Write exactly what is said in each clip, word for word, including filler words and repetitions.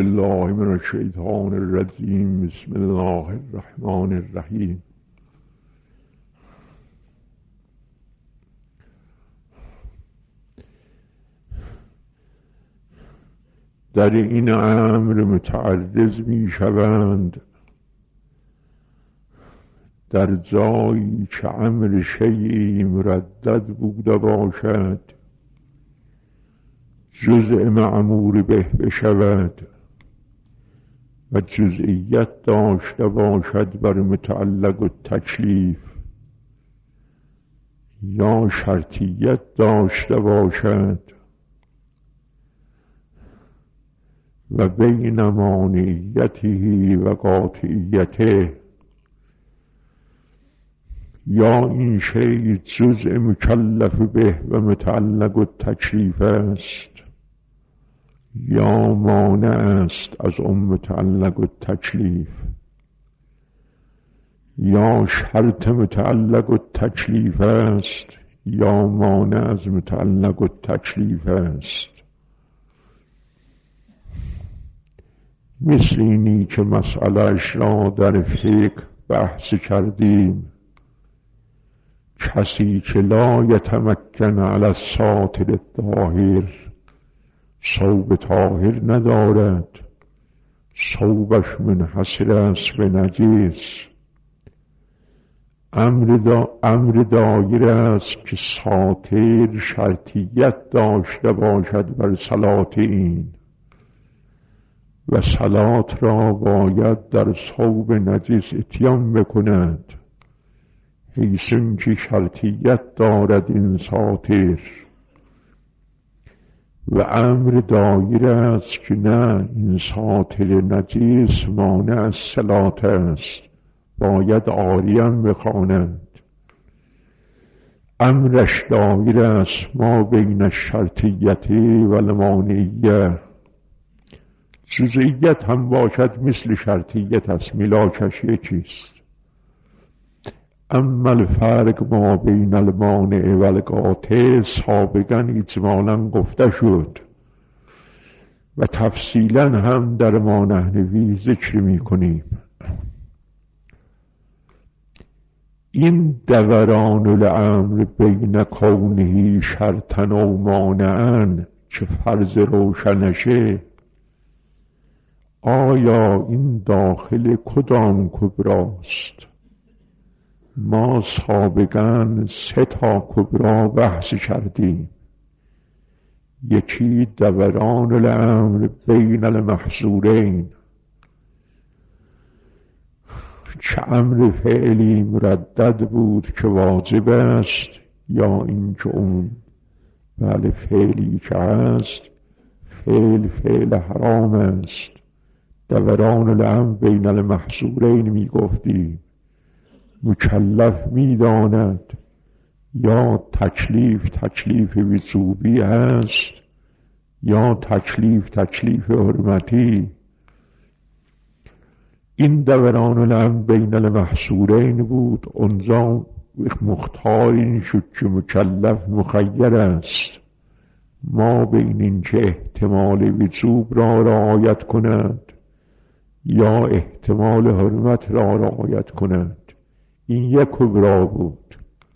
بالله من الشیطان الرجیم. بسم الله الرحمن الرحیم. در این امر متعرض می شوند در جایی که امر شیئی مردد بوده باشد جزء مأمور به بشود و جزئیت داشته باشد بر متعلق و تکلیف، یا شرطیت داشته باشد و بین مانعیته و قاطعیته، یا این شیء جزء مکلف به و متعلق و تکلیف است یا مانع است از اون متعلق و تکلیف، یا شرط متعلق و تکلیف است یا مانع از متعلق و تکلیف است. مثل اینی که مسئلهش را در فقه بحث کردیم، کسی که لا یتمکن علی الساتر الطاهر، ثوب طاهر ندارد، ثوبش منحصر است به نجس، امر, دا امر دایر است که ساتر شرطیت داشته باشد بر صلات این و صلات را باید در ثوب نجس اتیان بکند، حیث که شرطیت دارد این ساتر. و امر دایر است که نه، این ساتر نجس مانع از صلات است، باید عاریان بخواند. امرش دایر است ما بین الشرطیت و المانعیه، جزئیت هم باشد مثل شرطیت است، ملاکش یکیست. اما الفرق ما بین المانع و القاطع سابقا اجمالا گفته شد و تفصیلا هم در ما نحنوی ذکر می کنیم. این دوران الامر بین کونه شرطا و مانعا که فرض روشنشه، آیا این داخل کدام کبراست؟ ما سابقا سه تا کبرا بحث کردیم. یکی دوران الامر بین المحظورین، چه امر فعلی مردد بود که واجب است یا این که اون بله فعلی که هست فعل فعل حرام است. دوران الامر بین المحظورین می گفتیم مکلف می داند یا تکلیف تکلیف وجوبی است یا تکلیف تکلیف حرمتی. این دوران الامر بین المحظورین بود، اونجا مختار این شد که مکلف مخیر است ما بین این که احتمال وجوب را رعایت کند یا احتمال حرمت را رعایت کند. این یک کبرا بود.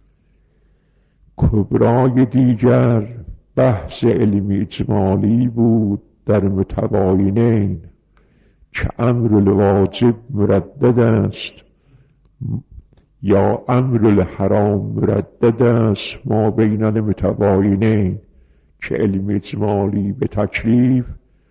کبرای دیگر بحث علمی اجمالی بود در متباینین که امر الواجب مردد است یا امر الحرام مردد است ما بین المتباینین، که علم اجمالی به تکلیف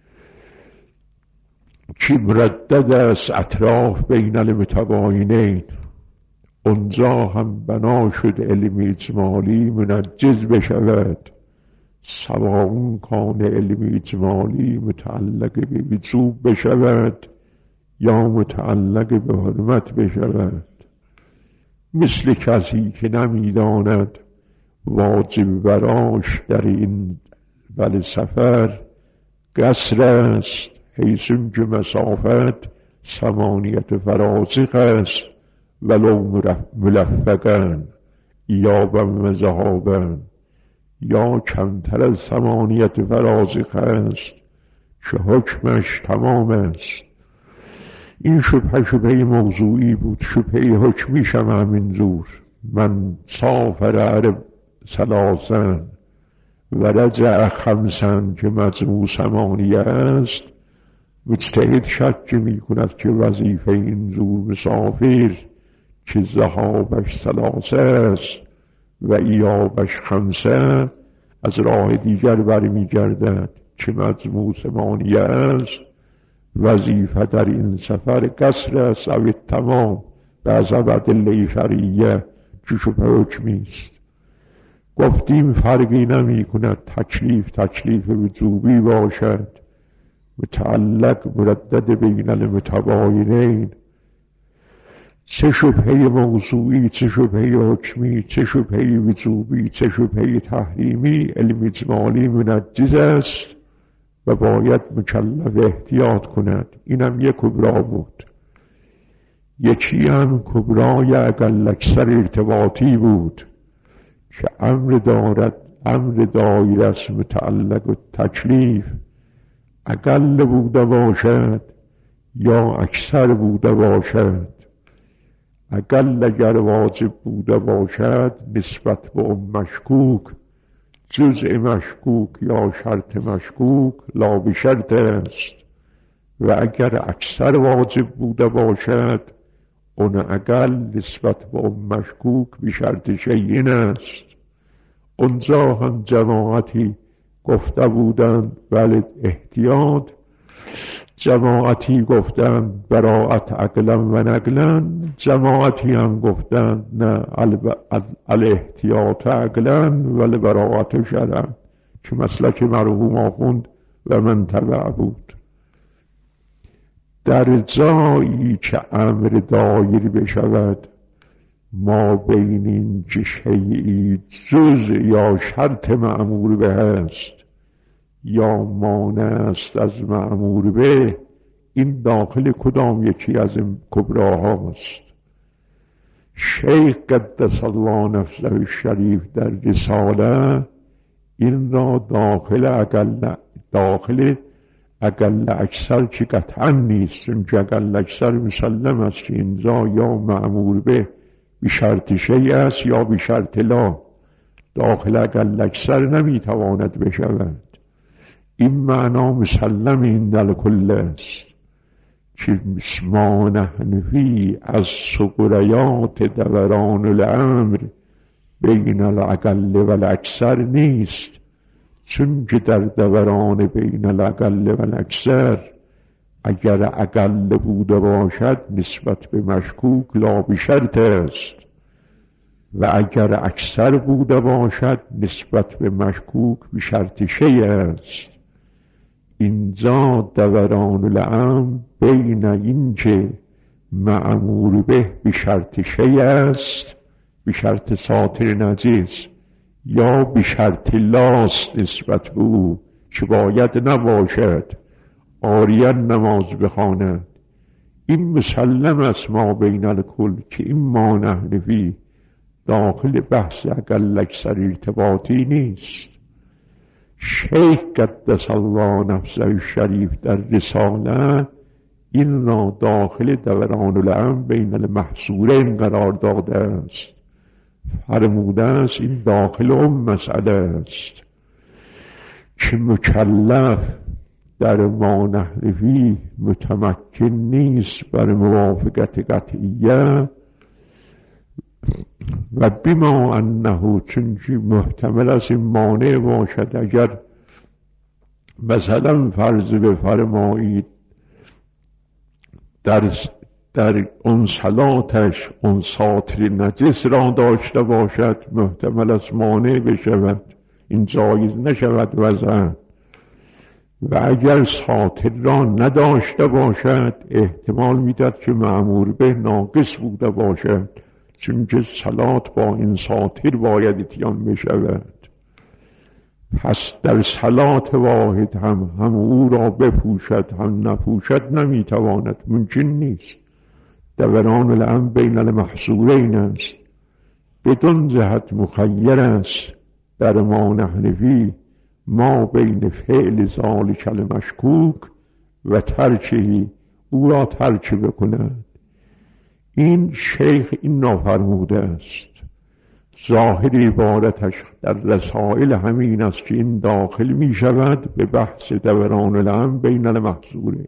که مردد است اطراف بین المتباینین. اونجا هم بنا شد علم اجمالی منجز بشود، سواء کان علم اجمالی متعلق به وجوب بشود یا متعلق به حرمت بشود. مثل کسی که نمیداند واجب براش در این بل سفر قصر است، حیث که مسافت ثمانیت فراسخ است ولو ملفقن ایابا و ذهابا، یا کمتر از ثمانیت فراسخ است که حکمش تمام است. این شبهه شبهه موضوعی بود. شبهه حکمی شم همین زور. من سافر عرب سلاسن و رجع خمسن که مجموع ثمانیه است. مجتهد شک می کند که وظیفه این زور مسافر که ذهابش سلاسه است و ایابش خمسه از راه دیگر برمی گردد که مجموع ثمانیه است. وظیفه در این سفر قصر است او تمام و از ادله شرعیه که شبهه حکمی است. گفتیم فرقی نمی کند تکلیف تکلیف وجوبی باشد، متعلق مردد بین المتباینین، چه شبهه موضوعی، چه شبهه حکمی، چه شبهه وجوبی، چه شبهه تحریمی، علم اجمالی منجز است و باید مکلف احتیاط کند. اینم یک کبرا بود. یکی هم کبرای اقل اکثر ارتباطی بود که امر دارد، امر دایر است متعلق و تکلیف اقل بوده باشد یا اکثر بوده باشد. اقل اگر واجب بوده باشد نسبت به اون مشکوک، جزء مشکوک یا شرط مشکوک لا بشرط است، و اگر اکثر واجب بوده باشد اون اقل نسبت به اون مشکوک بشرط شیئین است. اونجا هم جماعتی گفته بودند بله احتیاط، جماعتی گفتند براعت عقلا و نقلا، جماعتی هم گفتند نه الاحتیاط عقلا ولی براعت شرعا، که مسلک مرحوم آخوند و من تبع بود. در جایی که امر دایر بشود ما بین این که شیئی جز یا شرط مأمور به است یا مانع است از مأمور به، این داخل کدام یکی از این کبراها است؟ شیخ قدس الله نفسه الشریف در رساله این را داخل اقل داخل اقل اکثر که قطعا نیست، چون که اقل اکثر مسلم است که اینجا یا مأمور به بشرط شیء است یا بشرط لا، داخل اقل اکثر نمیتواند بشود. این معنا مسلم این در کل است که ما نحن فی از سقریات دوران الامر بین الاقل و الاکثر نیست، چون که در دوران بین الاقل و الاکثر اگر اقل بوده باشد نسبت به مشکوک لا بشرط است و اگر اکثر بوده باشد نسبت به مشکوک بشرط شیء است. اینجا دوران الامر بین این که مأمور به بشرط شیء است، بشرط ساتر نجس، یا بشرط لاست نسبت به او که باید نباشد عاریان نماز بخواند. این مسلم است ما بین الکل که این ما نحن فی داخل بحث اقل اکثر ارتباطی نیست. شیخ قدس الله نفسه الشریف در رساله این را داخل دوران الامر بین المحصورین قرار داده است. فرموده است این داخل اون مسئله است که مکلف در ما نحن فی متمکن نیست بر موافقت قطعیه و بما انه، چون محتمل است این مانع باشد. اگر مثلا فرض بفرمایید در در اون صلاتش اون ساتر نجس را داشته باشد، محتمل است مانع بشود، این جایز نشود وضعا. و اگر ساتر را نداشته باشد احتمال میداد که مأمور به ناقص بوده باشد، چون که صلات با این ساتر باید اتیان بشود. پس در صلات واحد هم هم او را بپوشد هم نپوشد نمیتواند، ممکن نیست. دوران الامر بین المحصورین است، بدون جهت مخیر است در ما نحن فی ما بین فعل ذالک المشکوک و ترکهی، او را ترک بکند. این شیخ این نافرموده است. ظاهر عبارتش در رسائل همین است که این داخل می شود به بحث دوران الامر بین المحظورین.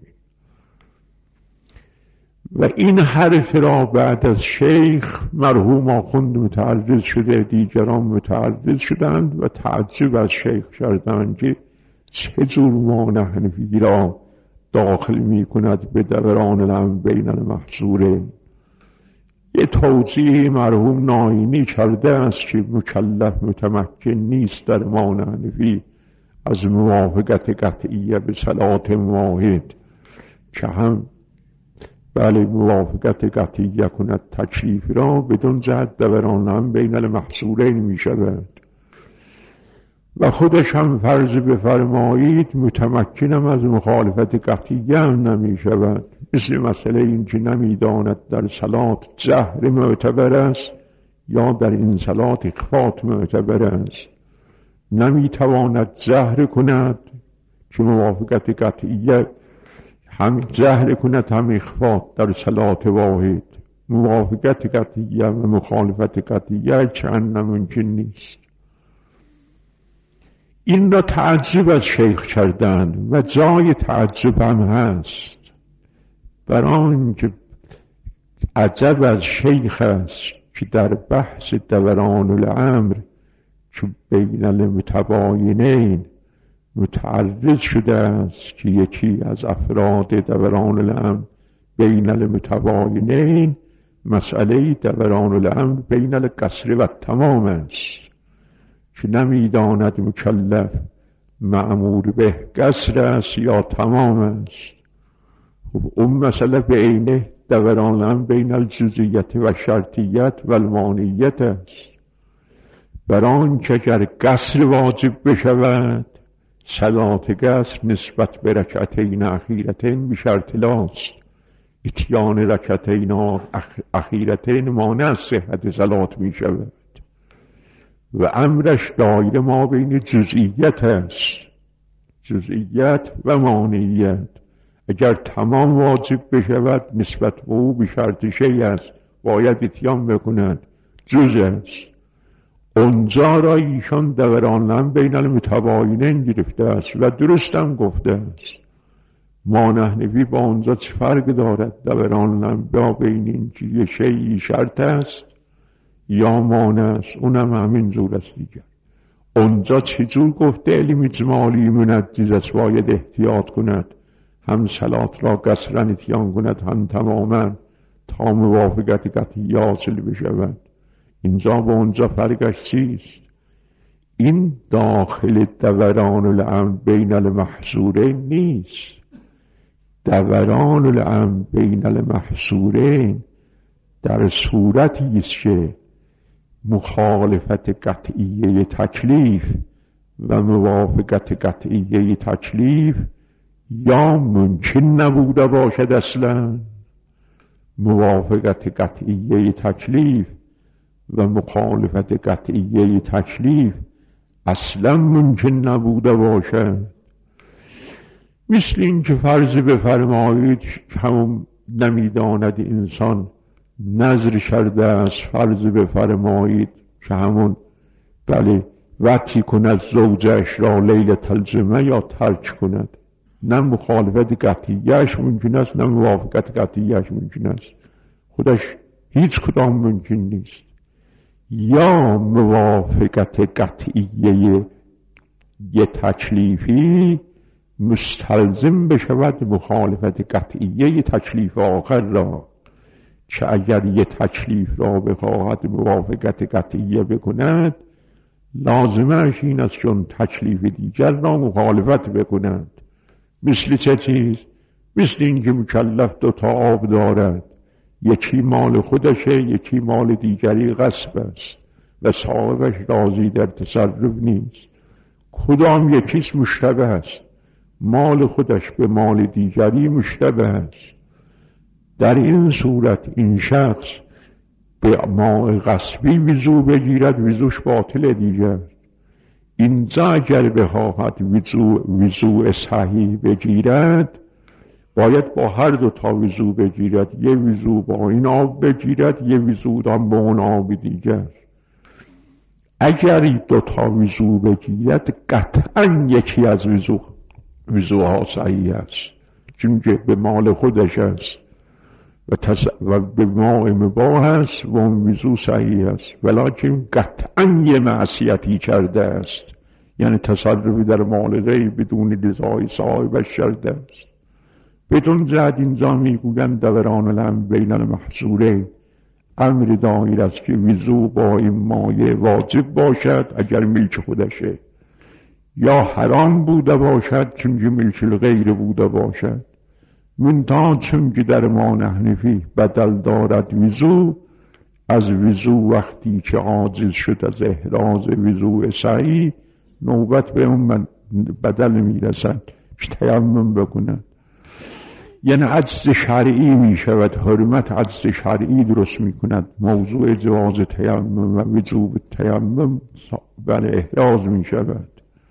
و این حرف را بعد از شیخ مرحوم آخوند متعرض شده، دیگران متعرض شدند و تعجب از شیخ کردند که چه جور ما نحنفی را داخل می کند به دوران الامر بین المحظورین. یه توضیح مرحوم ناینی کرده است که مکلف متمکن نیست در ما نحنفی از موافقت قطعیه به صلات واحد که هم بله موافقت قطعیه کند تکلیف را، بدون جهت دوران هم بین المحظورین می شود. و خودش هم فرض بفرمایید متمکنم از مخالفت قطعیه هم نمی شود. مثل مسئله این که نمی داند در صلات جهر معتبر است یا در این صلات اخفات معتبر است. نمی تواند جهر کند که موافقت قطعیه هم جهر کند هم اخفات در صلات واحد. موافقت قطعیه و مخالفت قطعیه چند ممکن نیست. این را تعجب از شیخ کردند و جای تعجب هم هست، برای آنکه عجب از شیخ است که در بحث دوران الامر که بین المتباینین متعرض شده است که یکی از افراد دوران الامر بین المتباینین مسئله دوران الامر بین القصر و تمام است که نمیداند مکلف مأمور به قصر است یا تمام است. اون مسئله بین دوران الامر بین الجزئیت و شرطیت و المانیت است. برای آنکه اگر قصر واجب بشود صلات قصر نسبت به رکعتین اخیرتین بشرط لاست. اتیان رکعتین اخیرتین مانع از صحت صلات می شود و امرش دایره ما بین جزئیت است، جزئیت و مانعیت. اگر تمام واجب بشود نسبت به او بشرط شیء است، باید اتیان بکند، جز است. اونجا را ایشان دوران الامر بین المتباینین گرفته است و درستم گفته است. ما نحنفی با اونجا چه فرق دارد؟ دوران الامر با بین این که یه شیئی شرط است یا مانع است، اونم همین جور است دیگر. اونجا چجور گفته علم اجمالی منجز است، باید احتیاط کند، هم صلات را قصرن اتیان کند هم تماما تا موافقت قطعی حاصل بشود. اینجا با اونجا فرقش چیست؟ این داخل دوران الامر بین المحظورین نیست. دوران الامر بین المحظورین در صورتی است که مخالفت قطعیه تکلیف و موافقت قطعیه تکلیف یا ممکن نبوده باشد، اصلا موافقت قطعیه تکلیف و مخالفت قطعیه تکلیف اصلا ممکن نبوده باشد. مثل این که فرض بفرمایید همون نمیداند انسان نظر کرده است، فرض بفرمایید که همون بله وطی کند زوجش را لیلة الجمعه یا ترک کند، نه مخالفت قطعیهش ممکن است نه موافقت قطعیهش ممکن است، خودش هیچ کدام ممکن نیست. یا موافقت قطعیه یه تکلیفی مستلزم بشود مخالفت قطعیه تکلیف آخر را، که اگر یه تکلیف را بخواهد موافقت قطعیه بکند لازمش این است چون تکلیف دیگر را مخالفت بکند. مثل چه چیز؟ مثل این که مکلف دو تا آب دارد، یکی مال خودشه یکی مال دیگری غصب است و صاحبش راضی در تصرف نیست. کدام یکیش مشتبه است؟ مال خودش به مال دیگری مشتبه است. در این صورت این شخص به مال غصبی وضو بگیرد، وضوش باطل دیگر. اینجا اگر بخواهد وضوء صحیح بگیرد باید با هر دو تا وضوء بگیرد، یه وضوء با این آب بگیرد، یه وضوء هم با اون آب دیگر. اگر این دو تا وضوء بگیرد قطعا یکی از وضوء وضوء ها صحیح است، چون به مال خودش است و, تص... و به ماء مباح است و اون وضوء صحیح است، ولیکن قطعا یه معصیتی کرده است، یعنی تصرفی در مال غیر بدون رضای صاحبش کرده است. بدون زد اینجا میگویند دوران الامر بین المحظورین، امر دایر است که وضوء با این مایه واجب باشد اگر ملک خودشه، یا حرام بوده باشد چون که ملک الغیر بوده باشد. منتها چون که در ما حنفی بدل دارد وضوء، از وضوء وقتی که عاجز شد از احراز وضوء صحیح نوبت به اون بدل میرسند که تیمم بکنند. یعنی عجز شرعی می شود، حرمت عجز شرعی درست می کند. موضوع جواز تیمم و وجوب تیمم بر احراز می شود.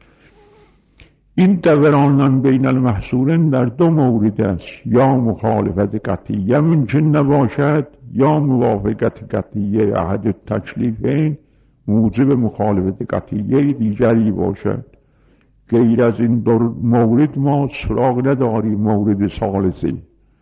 این دوران بین المحصورین در دو مورد است، یا مخالفت قطعیه ممکن نباشد یا موافقت قطعیه احد التکلیفین موجب مخالفت قطعیه دیگری باشد. غیر از این دو مورد ما سراغ نداریم. مورد ثالثی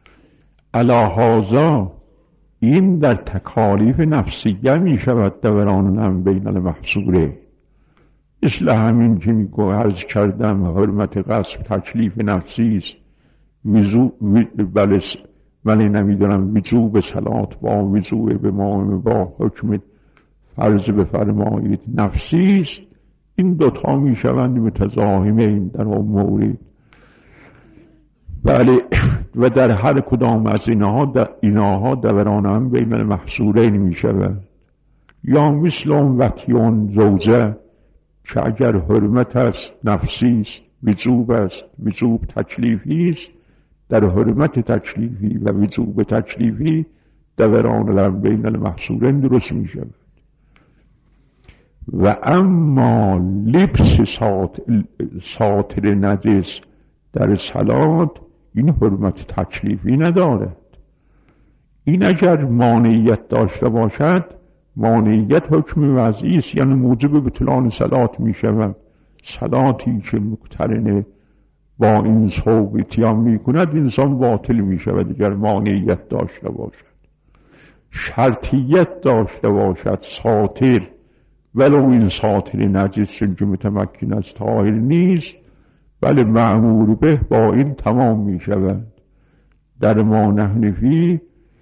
علاهازا این در تکالیف نفسیه می شود دوران الامر بین المحصوره، مثل همین که می عرض کردم حرمت غصب تکلیف نفسی است، وضوء بله ولی نمیدونم وجوب صلات با وضوء به ماء با حکم فرض بفرمایید نفسی است. این دوتا می شوند متضاهمین در اون مورد. بله و در هر کدام از اینها در اینها دوران هم بین المحصورین می شود. یا مثل اون وطیون زوجه که اگر حرمت است نفسی است، وجوب است، وجوب تکلیفی است، در حرمت تکلیفی و وجوب تکلیفی دوران الامر بین المحصورین درست می شود. و اما لبس ساتر نجس در صلات این حرمت تکلیفی ندارد. این اگر مانعیت داشته باشد، مانعیت حکم وضعی است، یعنی موجب بطلان صلات می شود. صلاتی که مقترن با این صوب اتیان می کند انسان باطل می شود اگر مانعیت داشته باشد. شرطیت داشته باشد ساتر، ولو این ساتر نجس چون که متمکن از طاهر نیست، بله مأمور به با این تمام می شود. در ما حنفی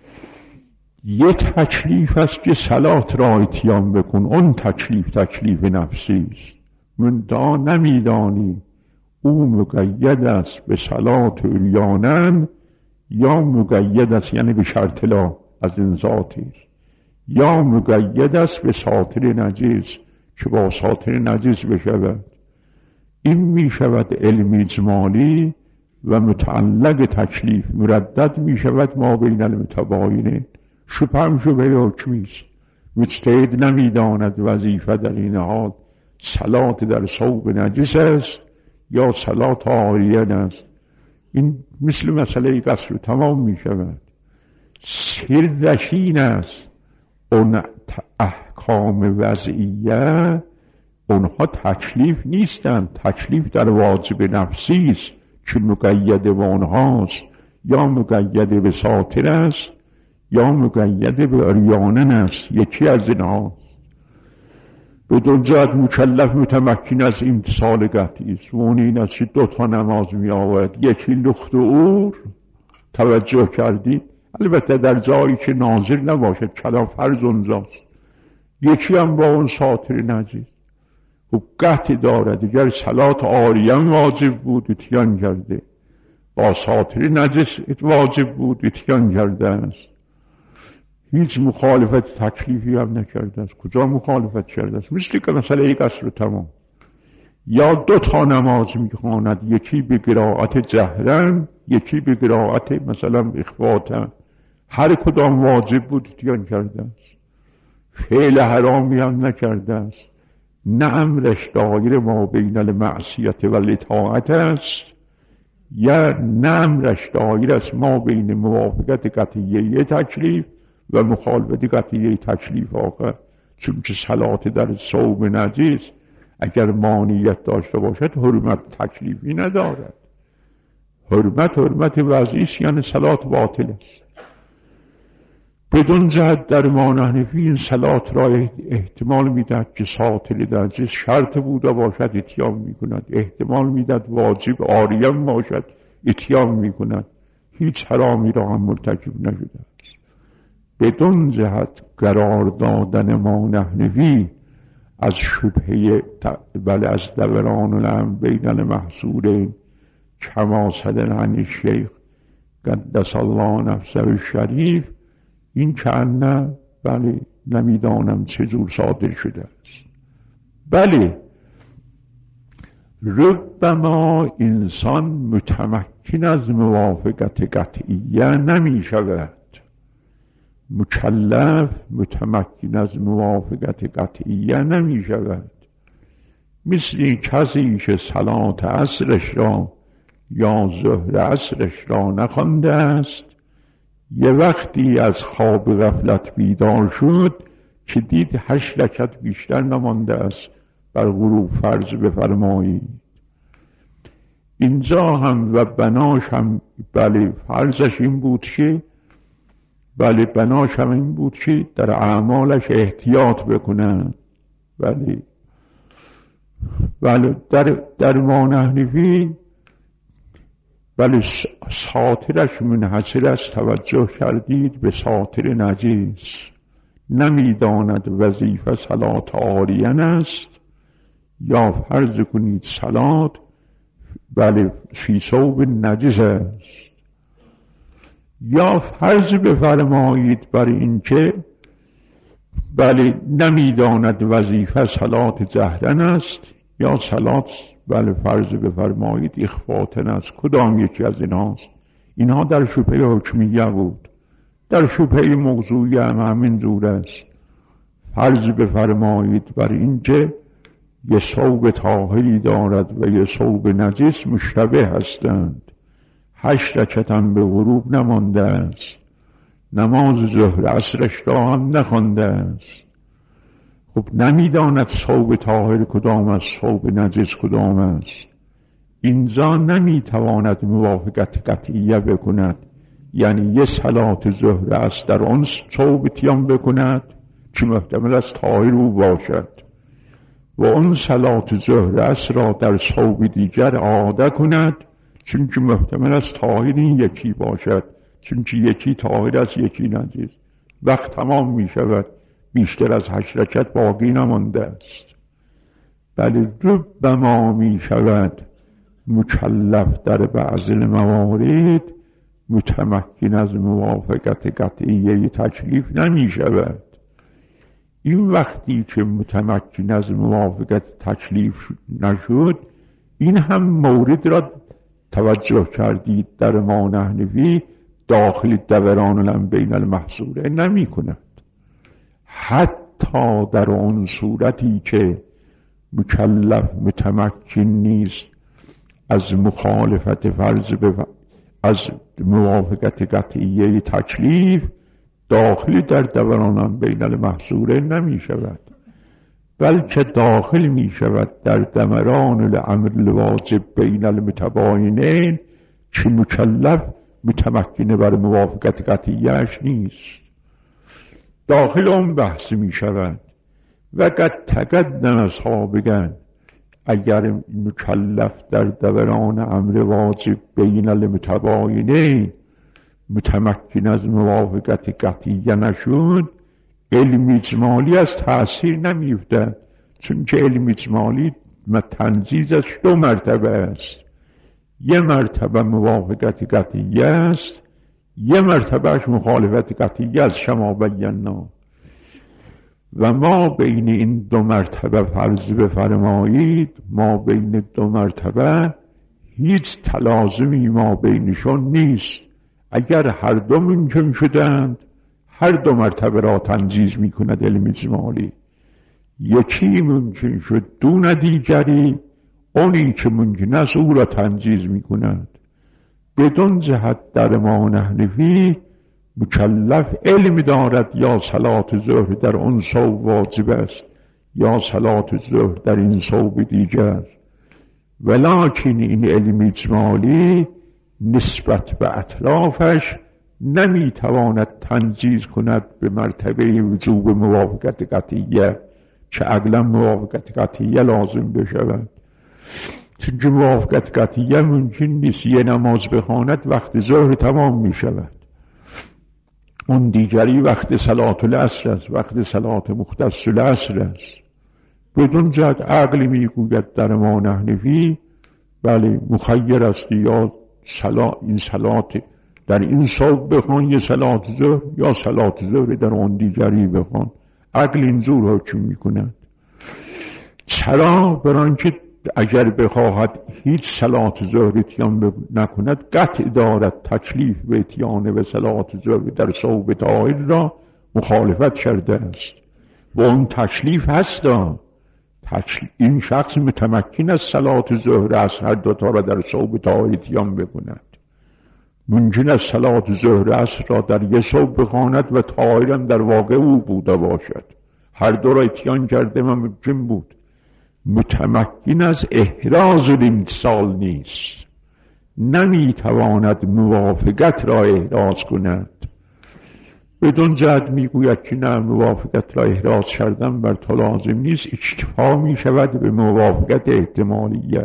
یه تکلیف است که صلات را اتیان بکن، اون تکلیف تکلیف نفسی است. منتها نمیدانی او مقید است به صلات عریانن یا مقید است یعنی به شرط لا از این ذاتی، یا مقید است به ساتر نجس که با ساتر نجس بشود. این می شود علم اجمالی و متعلق تکلیف مردد می شود ما بین المتباینین. شبهم شبه حکمی است. مجتهد نمی داند وظیفه در این حال صلات در ثوب نجس است یا صلات عاریان است. این مثل مسئله قصر تمام می شود. سرش این است اون احکام وضعیه اونها تکلیف نیستند، تکلیف در واجب نفسی است که مقید به اونهاست، یا مقید به ساتر است یا مقید به عریانن است، یکی از اینها. بدون جهت مکلف متمکن از امتثال قطعی است و اون این است که دو تا نماز می آورد، یکی لخت و اور توجه کردید، البته در جایی که ناظر نباشد کلام فرض اونجاست، یکی هم با اون ساتر نجس و قطع دارد. اگر صلات عاریان واجب بود اتیان کرده، با ساتر نجس واجب بود اتیان کرده است، هیچ مخالفت تکلیفی هم نکرده است. کجا مخالفت کرده است؟ مثل که مسئله قصر تمام. یا دو تا نماز میخواند، یکی به قرائت جهرن یکی به قرائت مثلا اخفاتن، هر کدام واجب بود اتیان کرده است، فعل حرامی هم نکرده است. نه امرش دایر ما بین المعصیت و الاطاعت است، یا نه امرش دایر است ما بین موافقت قطعیه تکلیف و مخالفت قطعیه تکلیف آخر. چون که صلات در ثوب نجس اگر مانعیت داشته باشد حرمت تکلیفی ندارد. حرمت حرمت وضعی است، یعنی صلات باطل است. بدون جهت در ما حنفی این صلات را احتمال میدهد که ساطر نجس شرط بوده باشد اتیان میکند، احتمال میدهد واجب عاریم باشد اتیان میکند، هیچ حرامی را هم مرتکب نشده است. بدون جهت قرار دادن ما حنفی از شبهه بله از دوران الامر بین المحصورین کما صدر عن الشیخ قدس الله نفسه الشریف، این که نه بله نمیدانم چجور صادر شده است. بله ربما انسان متمکن از موافقت قطعیه نمی شود، مکلف متمکن از موافقت قطعیه نمی شود. مثل این کسی که صلات عصرش را یا ظهر عصرش را نخوانده است، یه وقتی از خواب غفلت بیدار شد که دید هشت رکعت بیشتر نمانده است بر غروب فرض بفرمایید. اینجا هم و بناش هم بله فرضش این بود که بله بناش هم این بود که در اعمالش احتیاط بکنن. بله بله در در ما حنفی بله ساطرش منحصر است. توجه کردید به ساطر نجس، نمیداند وظیفه صلات عاریان است یا فرض کنید صلات بله فی ثوب نجس است، یا فرض بفرمایید بر اینکه بله نمیداند وظیفه صلات جهرن است یا صلات بله فرض بفرمایید اخفاتن است. کدام یکی از ایناست؟ اینها در شبهه حکمیه بود. در شبهه موضوعی هم همین جور است. فرض بفرمایید بر اینکه یه ثوب طاهری دارد و یه ثوب نجس مشتبه هستند، هشت رکعت هم به غروب نمانده است، نماز ظهر عصرش را هم نخوانده است. خب نمیداند ثوب طاهر کدام است، ثوب نجس کدام است. اینجا نمیتواند موافقت قطعیه بکند، یعنی یه صلات ظهر است در آن ثوب اتیان بکند که محتمل است طاهر او باشد، و اون صلات ظهر است را در ثوب دیگر عاده کند چون که محتمل است طاهر این یکی باشد، چون که یکی طاهر است یکی نجس. وقت تمام می شود، بیشتر از هشت رکعت باقی نمانده است. بله ربما می شود مکلف در بعض موارد متمکن از موافقت قطعیه تکلیف نمی شود. این وقتی که متمکن از موافقت تکلیف نشد، این هم مورد را توجه کردید در ما حنفی داخل دوران الامر بین المحصوره نمی کند. حتی در اون صورتی که مکلف متمکن نیست از مخالفت فرض به از موافقت قطعیه تکلیف، داخل در دوران بین المحصوره نمی شود، بلکه داخل می شود در دوران الامر الواجب بین المتباینین که مکلف متمکن بر موافقت قطعیهش نیست. داخل اون بحث می شود. و قد تقدم اصحابگن، اگر مکلف در دوران امر واجب بین المتباینین متمکن از موافقت قطعیه نشد، علم اجمالی از تأثیر نمیفتد، چون که علم اجمالی تنجیزش دو مرتبه است. یه مرتبه موافقت قطعیه است، یه مرتبهش مخالفت قطعیه از شما بینا. و ما بین این دو مرتبه فرض بفرمایید، ما بین دو مرتبه هیچ تلازمی ما بینشون نیست. اگر هر دو ممکن شدند، هر دو مرتبه را تنجیز می کند علم اجمالی. یکی ممکن شد دون دیگری، اونی که ممکن است او را تنجیز می کند. بدون جهت در ما نحنفی مکلف علم دارد یا صلات ظهر در اون صوب واجب است یا صلات ظهر در این صوب دیگر، ولکن این علم اجمالی نسبت به اطرافش نمیتواند تنجیز کند به مرتبه وجوب موافقت قطعیه که عقلا موافقت قطعیه لازم بشود، چون موافقت قطعیه ممکن نیست یه نماز بخواند وقت ظهر تمام می شود، اون دیگری وقت صلات العصر است، وقت صلات مختص العصر است. بدون جهت عقل می گوید در ما نحنفی بله مخیر است یا صلا این صلات در این صوب بخوان یه صلات ظهر یا صلات ظهر در اون دیگری بخوان، عقل اینجور حکم می کند. چرا؟ برای که اگر بخواهد هیچ صلات ظهر اتیان نکند قطع دارد تکلیف به اتیان به صلات ظهر در صوب طاهر را مخالفت کرده است و اون تکلیف هست. این شخص متمکن از صلات ظهر از هر دوتا را در صوب طاهر اتیان بکند، ممکن است صلات ظهر اصر را در یک صوب بخواند و طاهرم در واقع او بوده باشد، هر دو را اتیان کرده و ممکن بود. متمکن از احراز الامتصال نیست، نمیتواند موافقت را احراز کند. بدون جهت میگوید که نه موافقت را احراز کردن بر تو لازم نیست، اکتفا میشود به موافقت احتمالیه.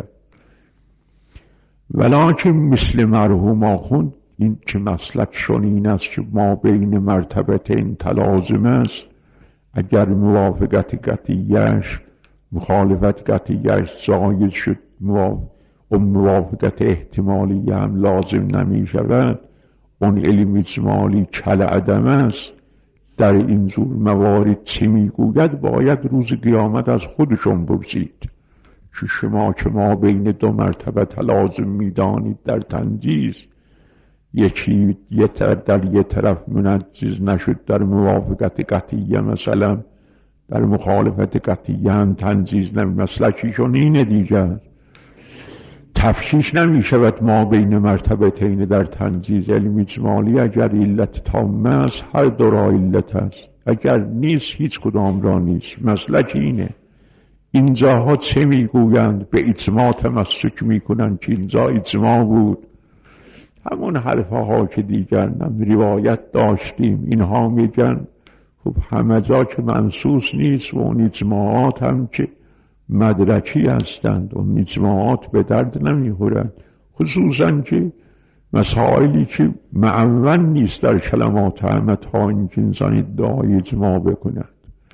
ولکن مثل مرحوم آخوند این که مسلک شون این است که ما بین مرتبتین تلازم است، اگر موافقت قطعیش مخالفت قطعیش زایل شد اون موافقت احتمالی هم لازم نمی شود، اون علم اجمالی کل عدم است. در اینجور موارد چی می گوید؟ باید روز قیامت از خودشون پرسید که شما که ما بین دو مرتبه تلازم می دانید در تنجیز، یکی یه در یه طرف منجز نشد در موافقت قطعیه، مثلا در مخالفت قطعیه هم تنجیز نمی، مسلکیشون اینه دیگر. تفشیش نمی شود ما بین مرتبتین در تنجیز. علم اجمالی اگر علت تامه است هر دو را علت است، اگر نیست هیچ کدام را نیست. مسلک اینه. اینجاها چه میگویند؟ به اجماع تمسک میکنند که اینجا اجماع بود. همون حرفها که دیگر نم روایت داشتیم، اینها میگن خب همه جا که منصوص نیست و اون اجماعات هم که مدرکی هستند، اون اجماعات به درد نمیخورند، خصوصا که مسائلی که معون نیست در کلمات همه تا اینکه انسان ادعای اجماع بکند.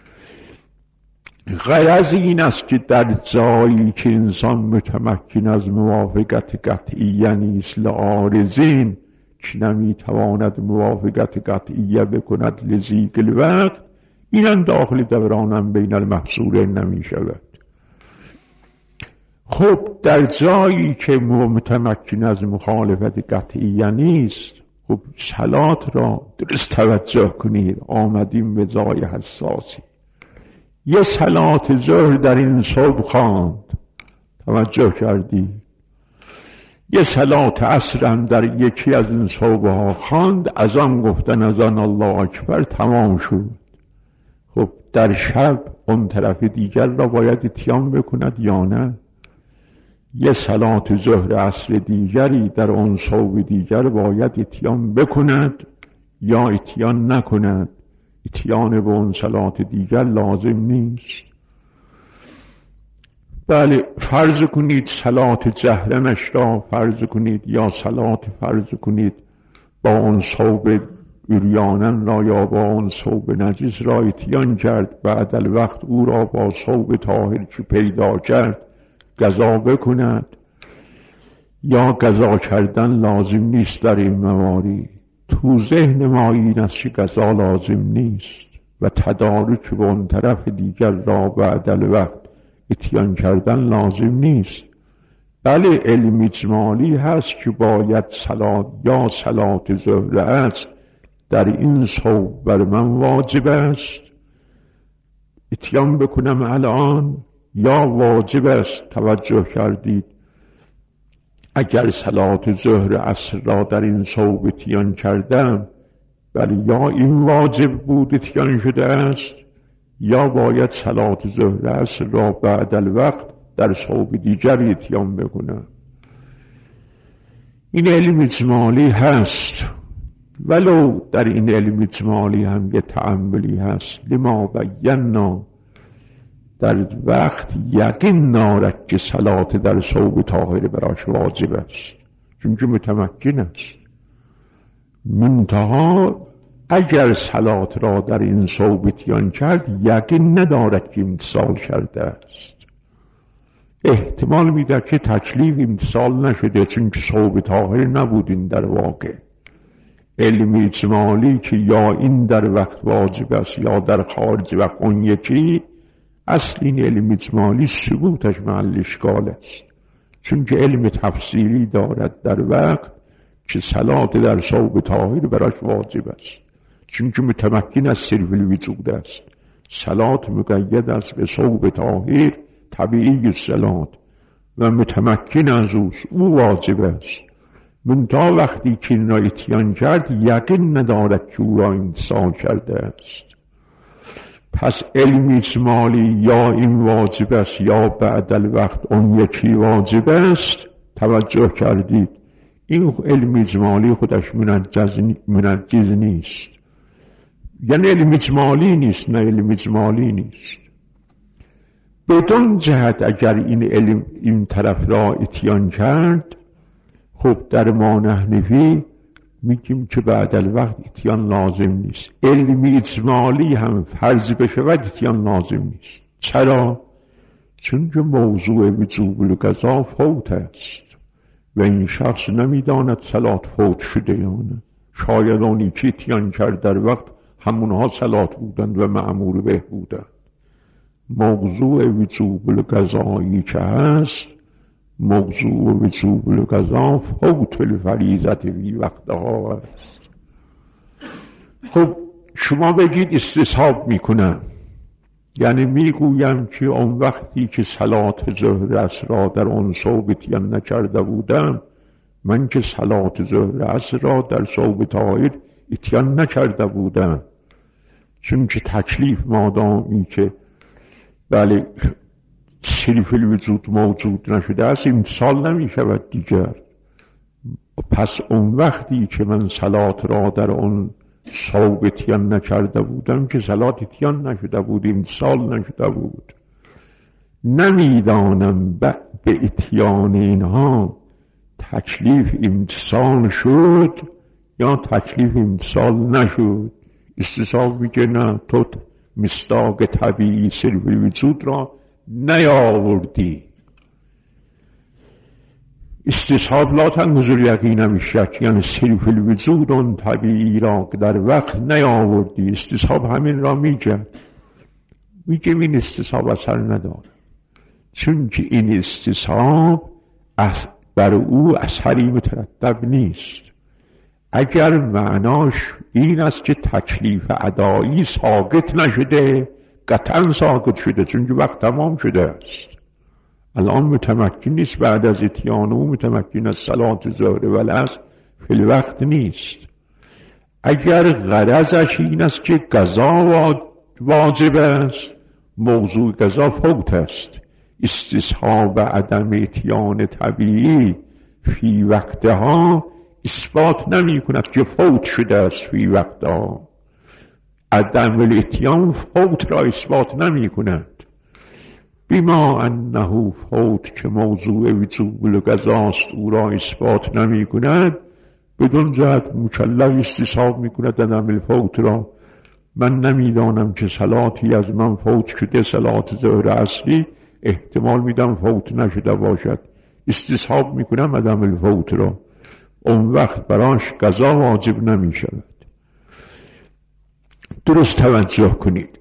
غرض این است که در جایی که انسان متمکن از موافقت قطعیه نیست لعارضین که نمیتواند موافقت قطعیه بکند لضیق الوقت، اینم داخل دورانم بین المحصورین نمی شود. خب در جایی که متمکن از مخالفت قطعیه نیست، خب صلات را درست توجه کنید، آمدیم به جای حساسی. یه صلات ظهر در این صبح خواند، توجه کردی؟ یه صلات عصر هم در یکی از این صبح ها خواند، از آن گفتن از آن الله اکبر تمام شد. خب در شب اون طرف دیگر را باید اتیان بکند یا نه؟ یه صلات ظهر عصر دیگری در اون صبح دیگر باید اتیان بکند یا اتیان نکند؟ اتیان به اون صلات دیگر لازم نیست. بله فرض کنید صلات جهرمش را فرض کنید یا صلات فرض کنید با اون صوب عریانن را یا با اون صوب نجس را اتیان کرد، بعد الوقت او را با صوب طاهر که پیدا کرد قضا بکند، یا قضا کردن لازم نیست در این موارد. تو ذهن ما این است که قضا لازم نیست و تدارک به اون طرف دیگر را بعد الوقت اتیان کردن لازم نیست. بله علم اجمالی هست که باید صلات یا صلات ظهر است در این صوب بر من واجب است، اتیان بکنم الان یا واجب است؟ توجه کردید اگر صلات ظهر عصر را در این صوب اتیان کردم، ولی یا این واجب بود اتیان شده است، یا باید صلات ظهر عصر را بعد الوقت در صوب دیگر اتیان بکنم. این علم اجمالی هست، ولو در این علم اجمالی هم یه تأملی هست. لما بینا، در وقت یقین نارد که صلات در صوب طاهر براش واجب است، چون که متمکن است. منتها اگر صلات را در این صوب اتیان کرد، یقین ندارد که امتصال کرده است. احتمال میده که تکلیف امتصال نشده، چون که صوب طاهر نبودین در واقع. علم اجمالی که یا این در وقت واجب است یا در خارج وقت اون یکی، اصل این علم اجمالی ثبوتش محل اشکال است، چون که علم تفصیلی دارد در وقت که صلات در صوب طاهر براش واجب است، چون که متمکن از صرف الوجود است. صلات مقید است به صوب طاهر، طبیعی صلات و متمکن از اوست، او واجب است. منتها وقتی که این را اتیان کرد، یقین ندارد که او را امتصال کرده است. پس علم اجمالی یا این واجب است یا بعد الوقت اون یکی واجب است. توجه کردید این علم اجمالی خودش منجز, منجز نیست، یعنی علم اجمالی نیست، نه علم اجمالی نیست. بدون جهت اگر این علم این طرف را اتیان کرد، خب در ما نحنفی میگیم که بعد الوقت اتیان لازم نیست. علم اجمالی هم فرض بشه و اتیان لازم نیست. چرا؟ چون که موضوع وجوب القضا فوت است و این شخص نمیداند صلات فوت شده یا نه. شاید اونی که اتیان کرد در وقت همونها صلات بودند و مأمور به بودند. موضوع وجوب القضایی که هست، موضوع وجوب القضا فوت الفریضة فی وقتها است. خب شما بگید استصحاب میکنم، یعنی میگویم که اون وقتی که صلات ظهر عصر را در اون صوب اتیان نکرده بودم، من که صلات ظهر عصر را در صوب طاهر اتیان نکرده بودم، چون که تکلیف مادامی که بله صرف الوجود موجود نشده است، امتصال نمی شود دیگر. پس اون وقتی که من صلات را در اون صوب اتیان نکرده بودم که صلات اتیان نشده بود، امتصال نشده بود. نمیدانم به اتیان اینها تکلیف امتصال شد یا تکلیف امتصال نشد. استصحاب میگه نه، تو مصداق طبیعی صرف الوجود را نیاوردی. استصحاب لا تنقضی الیقین بالشک، یعنی صرف الوجود اون طبیعی را که در وقت نیاوردی. استصحاب همین را میگه میگه این استصحاب اثر نداره، چون که این استصحاب بر او اثری مترتب نیست. اگر معناش این است که تکلیف ادایی ساقط نشده، قطعا ساقط شده، چون که وقت تمام شده است. الان متمکن نیست بعد از اتیان او، متمکن از صلات ظهر و العصر فی الوقت نیست. اگر غرضش این است که قضا واجب است، موضوع قضا فوت است. استصحاب عدم اتیان طبیعی فی وقتها اثبات نمی کند که فوت شده است فی وقتها. عدم الاتیان فوت را اثبات نمی کند. بما انه فوت که موضوع وجوب القضاست او را اثبات نمی کند، بدون جهت مکلف استصحاب می کند عدم الفوت را. من نمیدانم که صلاتی از من فوت شده، صلات ظهر اصلی احتمال میدم فوت نشده باشد، استصحاب می کنم عدم الفوت را. اون وقت براش قضا واجب نمی شود. درست توجه کنید.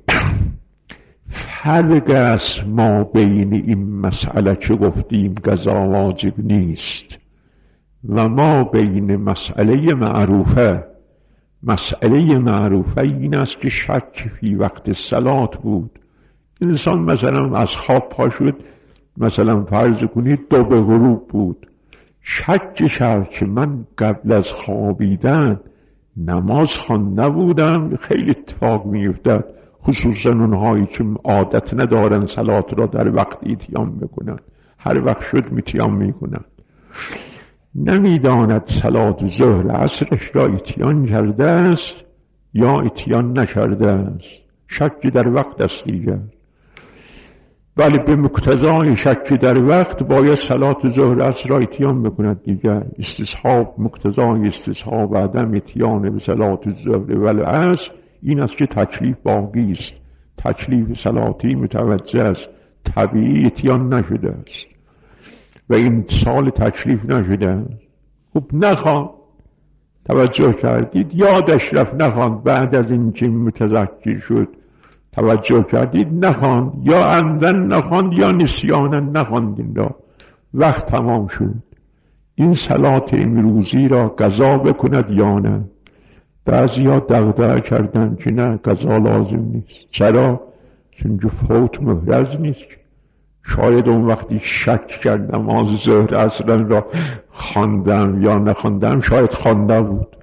فرق است ما بین این مسئله که گفتیم قضا واجب نیست و ما بین مسئله معروفه. مسئله معروفه این است که شک فی وقت صلات بود، انسان مثلا از خواب پا شد، مثلا فرض کنید دو به غروب بود، شک شد که من قبل از خوابیدن نماز خوانده بودم. خیلی اتفاق میافتد، خصوصا اونهایی که عادت ندارن صلات را در وقت اتیان بکنن، هر وقت شد میتیان میکنن، نمیداند صلات ظهر عصرش را اتیان کرده است یا اتیان نکرده است. شک در وقت است دیگر. ولی به مقتضای شک در وقت باید صلات ظهر عصر را اتیان بکند دیگر. استصحاب، مقتضای استصحاب عدم اتیان به صلات ظهر و العصر این است که تکلیف باقی است، تکلیف صلاتی متوجه است، طبیعی اتیان نشده است و این سال تکلیف نشده است. خب نخوان، توجه کردید یادش رفت نخوان، بعد از این که متذکر شد توجه کردید نخواند، یا عمدن نخواند یا نسیانا نخواند، این را وقت تمام شد. این صلات امروزی را قضا بکند یا نه؟ بعضی ها دغدغه کردن که نه قضا لازم نیست. چرا؟ چون فوت محرز نیست. شاید اون وقتی شک کرد نماز ظهر اصلا را خواندم یا نخواندم، شاید خوانده بود.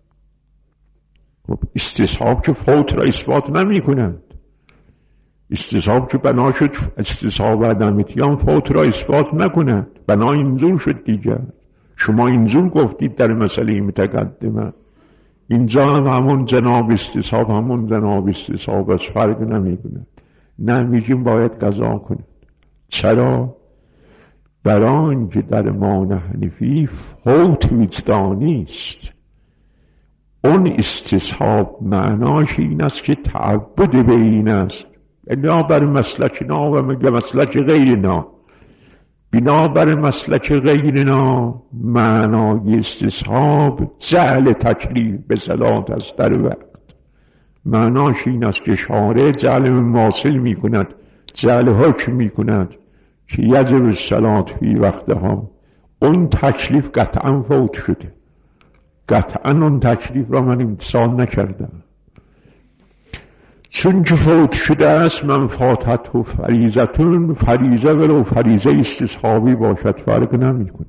خب استصحاب که فوت را اثبات نمی کنند. استصحاب که بنا شد، استصحاب عدم اتیان فوت را اثبات نکنند، بنا اینجور شد دیگر. شما اینجور گفتید در مسئله متقدمه، اینجا هم همون جناب استصحاب همون جناب استصحاب از فرق نمی کند. نه میگیم باید قضا کند. چرا؟ برای اینکه در ما حنفی فوت وجدانی است. اون استصحاب معناش این است که تعبد به این است، بنابر مسلکنا و مگه مسلک غیرنا. بنابر مسلک غیرنا معنای استصحاب جعل تکلیف به صلات است در وقت. معناش این است که شارع جعل مماثل می کند، جعل حکم می کند که یجب الصلات فی وقتها. اون تکلیف قطعا فوت شده، قطعا اون تکلیف را من امتثال نکردم. چون که فوت شده است، من فاتت و فریضتون، فریضه ولو فریضه استصحابی باشد فرق نمی کند.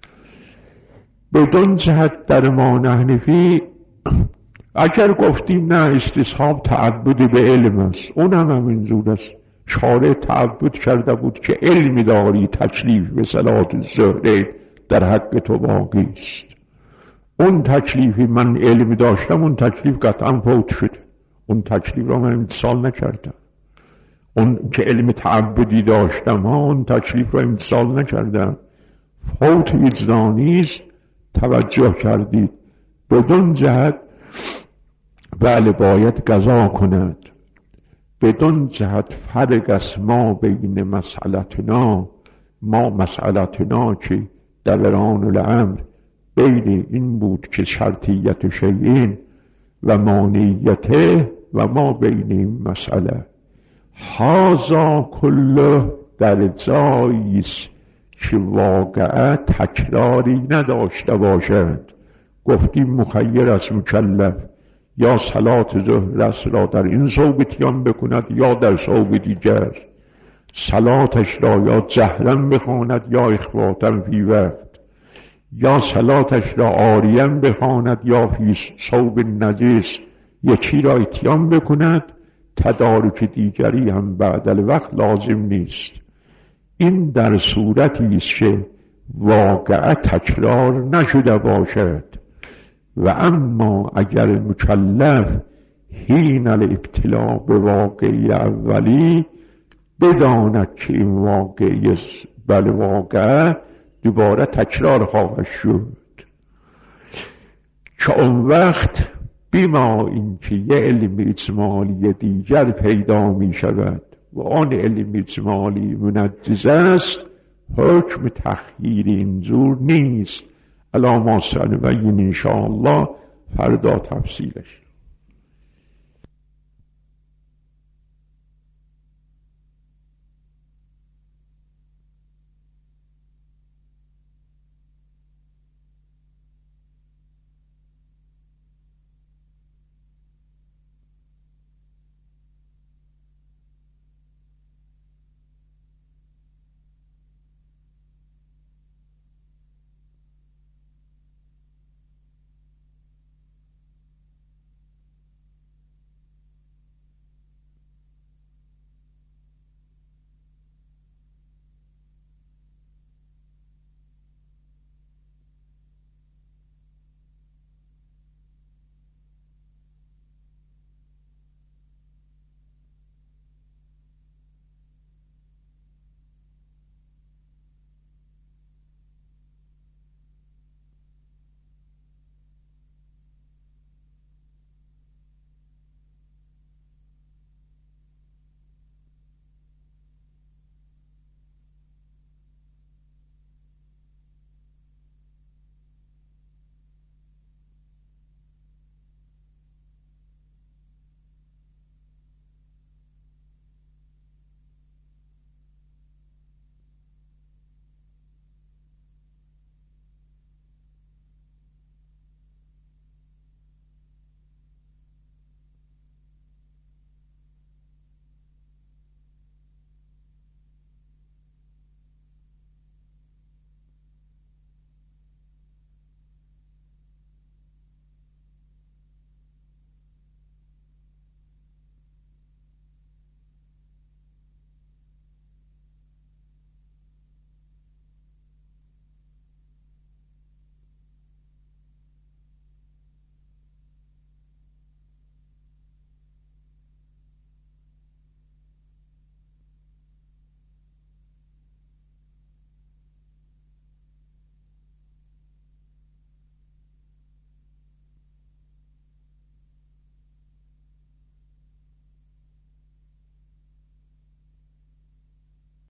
بدون جهت در ما حنفی اگر گفتیم نه استصحاب تعبد به علم است، اون هم همینجور است. شارع تعبد کرده بود که علمی داری تکلیف به صلات ظهر در حق تو باقی است. اون تکلیفی من علمی داشتم، اون تکلیف قطعا فوت شده، اون تکلیف را من امتثال نکردم. اون که علم تعبدی داشتم ها، اون تکلیف را امتثال نکردم. فوت وجدانی است. توجه کردید؟ بدون جهت بله باید قضا کند. بدون جهت فرق است ما بین مسئلتنا، ما مسئلتنا که دوران الامر بین این بود که شرطیت شیئین و مانعیته و ما بین این مسئله هازا کله در جاییست که واقعا تکراری نداشته باشد. گفتیم مخیر از مکلف یا صلات ظهر عصر را در این صوب اتیان بکند یا در صوب دیگر، صلاتش را یا جهرا بخواند یا اخفاتا فی وقت، یا صلاتش را عاریاً بخواند یا فی صوب نجس، یکی را اتیان بکند، تدارک دیگری هم بعد الوقت لازم نیست. این در صورتی است که واقعا تکرار نشده باشد. و اما اگر مکلف حین الابتلا به واقعی اولی بداند که این واقعی بل واقع دوباره تکرار خواهد شد، که اون وقت بما اینکه یه علم اجمالی دیگر پیدا می شود و آن علم اجمالی منجز است، حکم تخییر اینجور نیست. الا ما سنبین انشاءالله فردا تفصیلش.